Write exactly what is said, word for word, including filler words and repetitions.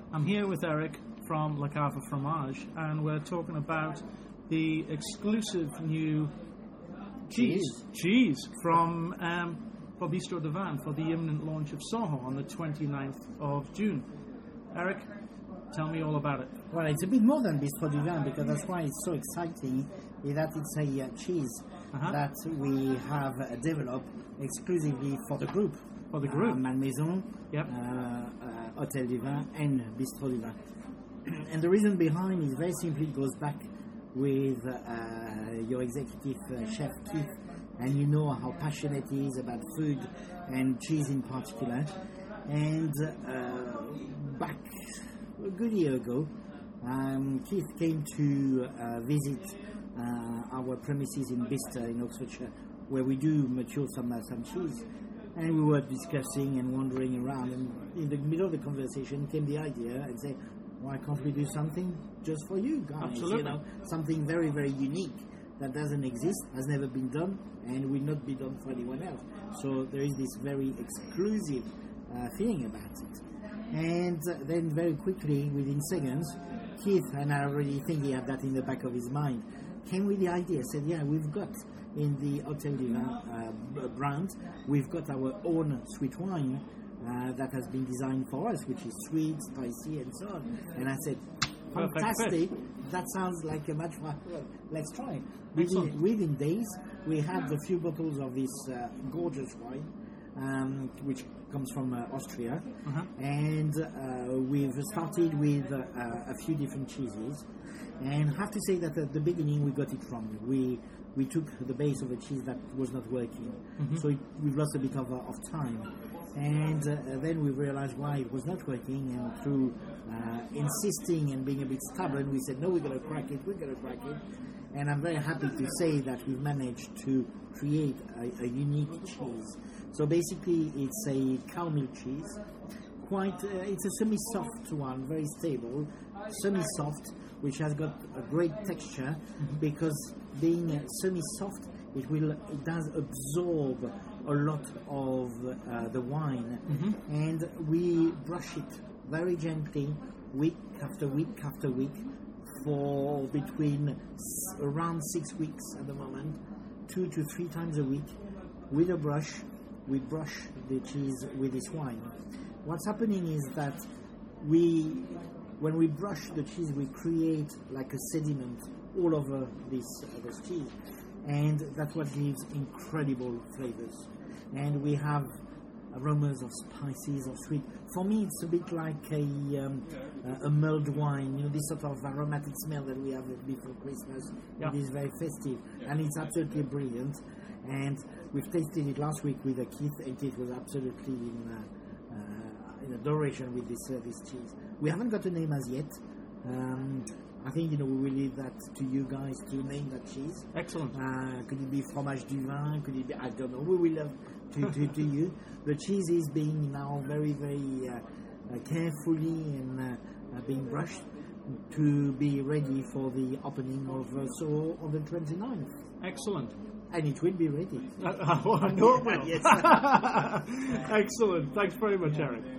I'm here with Eric from Le Cave Fromage, and we're talking about the exclusive new cheese cheese, cheese from um, for Bistro de Vin for the imminent launch of Soho on the twenty-ninth of June. Eric, tell me all about it. Well, it's a bit more than Bistro de Vin, because that's why it's so exciting, is that it's a uh, cheese uh-huh. that we have uh, developed exclusively for the group. For the group? Uh, Malmaison, yep. uh, uh, Hôtel du Vin, and Bistro de Vin. And the reason behind is very simply goes back with uh, your executive uh, chef, Keith, and you know how passionate he is about food and cheese in particular. And uh, back a good year ago, um, Keith came to uh, visit uh, our premises in Bicester in Oxfordshire, where we do mature some, uh, some cheese. And we were discussing and wandering around, and in the middle of the conversation came the idea and said, why can't we do something just for you guys? Absolutely. You know, something very, very unique that doesn't exist, has never been done, and will not be done for anyone else. So there is this very exclusive uh, feeling about it. And uh, then very quickly, within seconds, Keith, and I already think he had that in the back of his mind, came with the idea, said, yeah, we've got in the Hôtel du Vin uh, brand, we've got our own sweet wine uh, that has been designed for us, which is sweet, spicy, and so on. And I said, fantastic, that sounds like a match for, well, let's try it. Within, within days, we had a few bottles of this uh, gorgeous wine, um, which comes from uh, Austria, uh-huh. and uh, we've started with uh, a few different cheeses. And I have to say that at the beginning we got it wrong. We we took the base of a cheese that was not working, mm-hmm. so it, we've lost a bit of, uh, of time. And uh, then we realized why it was not working, and through uh, insisting and being a bit stubborn, we said, no, we're going to crack it, we're going to crack it. And I'm very happy to say that we've managed to create a, a unique cheese. So basically it's a cow milk cheese, quite, uh, it's a semi-soft one, very stable, semi-soft, which has got a great texture, mm-hmm. because being uh, semi-soft, it will it does absorb a lot of uh, the wine, mm-hmm. and we brush it very gently, week after week after week, for between s- around six weeks at the moment, two to three times a week, with a brush. We brush the cheese with this wine. What's happening is that we, when we brush the cheese, we create like a sediment all over this, uh, this cheese, and that's what gives incredible flavors. And we have aromas of spices, of sweet. For me, it's a bit like a um, a mulled wine, you know, this sort of aromatic smell that we have before Christmas. Yeah. It is very festive, yeah. and it's absolutely brilliant. And we've tasted it last week with uh, Keith, and Keith was absolutely in, uh, uh, in adoration with this uh, this cheese. We haven't got a name as yet. Um, I think, you know, we will leave that to you guys to name that cheese. Excellent. Uh, could it be fromage du vin? Could it be? I don't know. We will leave to, to, to you. The cheese is being now very, very uh, uh, carefully and uh, uh, being brushed to be ready for the opening of uh, Soho on the twenty-ninth. Excellent. And it will be ready. Uh, uh, well, I know it will. Yes. Excellent. Thanks very much, Eric.